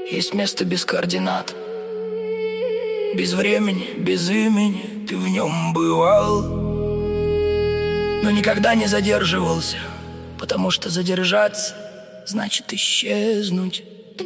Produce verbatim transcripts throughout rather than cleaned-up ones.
Есть место без координат, без времени, без имени. Ты в нем бывал, но никогда не задерживался, потому что задержаться значит исчезнуть.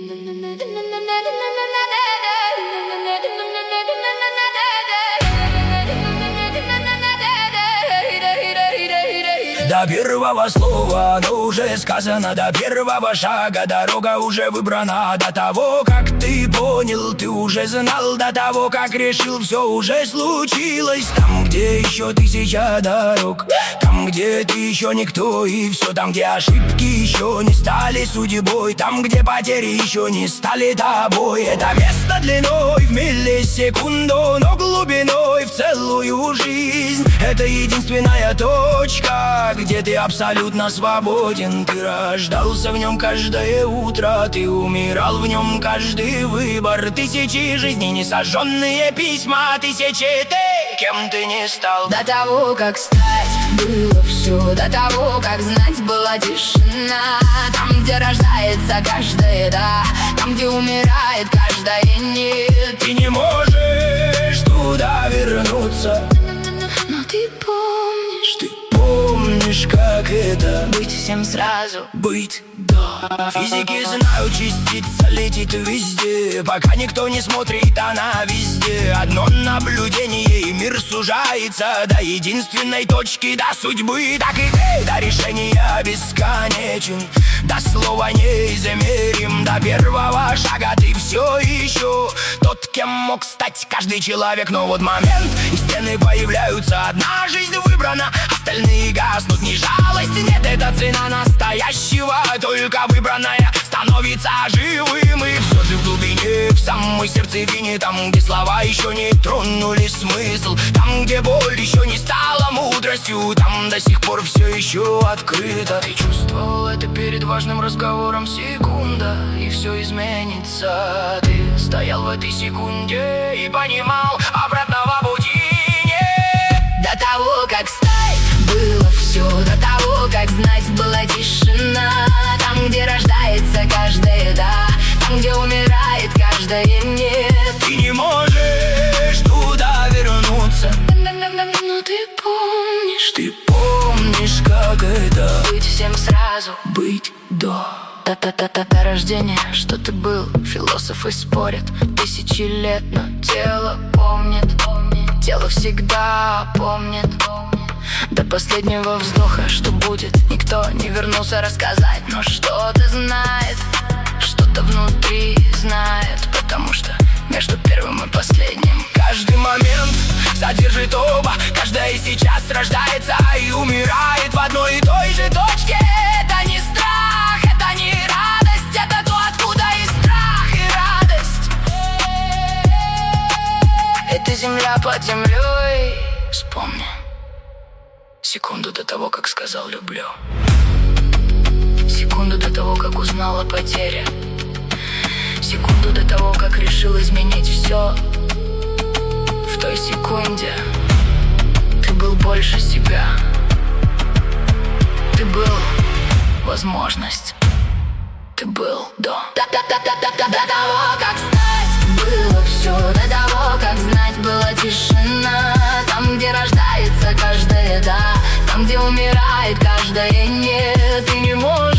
До первого слова оно уже сказано, до первого шага дорога уже выбрана. До того, как ты понял, ты уже знал, до того, как решил, все уже случилось. Там, где еще тысяча дорог, там, где ты еще никто, и все там, где ошибки еще не стали судьбой, там, где потери еще не стали тобой. Это место длиной в миллисекунду, но глубиной в целую жизнь. Это единственная точка, где ты абсолютно свободен. Ты рождался в нем каждое утро, ты умирал в нем каждый выбор. Тысячи жизней, несожженные письма, тысячи ты, кем ты не стал. До того, как стать, было все. До того, как знать, была тишина. Там, где рождается каждое да, там, где умирает каждое нет. Ты не можешь туда вернуться, но ты помнишь, ты помнишь, как это быть всем сразу, быть да. Физики знают, частица летит везде, пока никто не смотрит, она везде. Одно наблюдение, и мир сужается до единственной точки, до судьбы. Так и ты до решения бесконечен, до слова неизмерим. До первого шага ты все еще тот, кем мог стать каждый человек. Но вот момент, и стены появляются, одна жизнь выбрана, остальные гаснут. Ни жалости нет, это цена настоящего, только выбранная становится живым. И все же в глубине, в самой сердцевине, там, где слова еще не тронули смысл, там, где боль еще не стала мудростью, там до сих пор все еще открыто. Ты чувствовал это перед важным разговором, секунда, и все изменится. Ты стоял в этой секунде и понимал, обратного пути нет. До того, как стать, было все. До того, как знать, была тишина. Там, где рождается каждое да, там, где умирает каждое нет. Ты не можешь туда вернуться, но ты помнишь, ты помнишь, как это быть всем сразу, быть до. Та-та-та-та-та рождение, что ты был, философы спорят тысячи лет, но тело помнит, тело всегда помнит. До последнего вздоха, что будет, никто не вернулся рассказать, но что-то знает, что-то внутри знает, потому что между первым и последним каждый момент содержит оба. Каждая сейчас рождается и умирает в одной и той же точке. Это не страх, это не радость, это то, откуда и страх, и радость. Это земля под землей. Вспомни секунду до того, как сказал люблю, секунду до того, как узнал о потере, секунду до того, как решил изменить все. В той секунде ты был больше себя. Ты был возможность. Ты был до. До того, как стать, было все. До того, как знать, была тишина. Там, где рождается каждое да, там, где умирает каждое нет. Ты не можешь